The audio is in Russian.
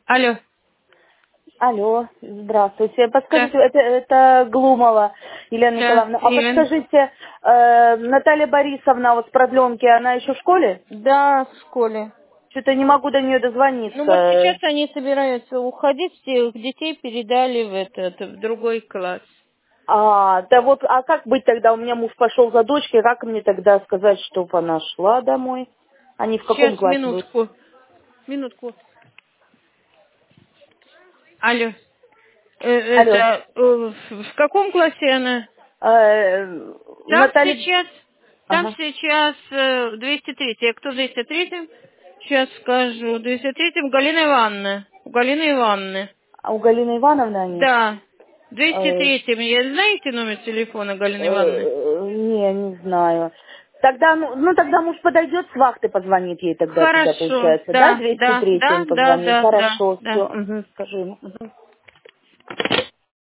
Алло. Алло, здравствуйте. Да. Подскажите, это Глумова Елена Да, Николаевна. А Елена. подскажите, Наталья Борисовна вот с продленки, она еще в школе? Да, в школе. Что-то не могу до нее Ну вот сейчас дозвониться. они собираются уходить, всех детей передали в другой класс. Да вот, а как быть тогда? У меня муж пошел за дочкой, как мне тогда сказать, чтобы она шла домой? Они в каком Сейчас, классе будут? минутку. Минутку. Алло. Алло. В каком классе она? Там Наталья... сейчас, там Ага. сейчас 203. А кто 203? Сейчас скажу. 203 Галина Ивановна. У Галины Ивановны. А у Галины Ивановны они? Да. Э, 203. Знаете номер телефона Галины Ивановны? Не знаю. Тогда, тогда муж подойдет с вахты, позвонит ей тогда туда, Хорошо. получается, да? Да, двести да, третий да, он да, позвонит. да, да, Хорошо, да. все, скажи ему. Мгм.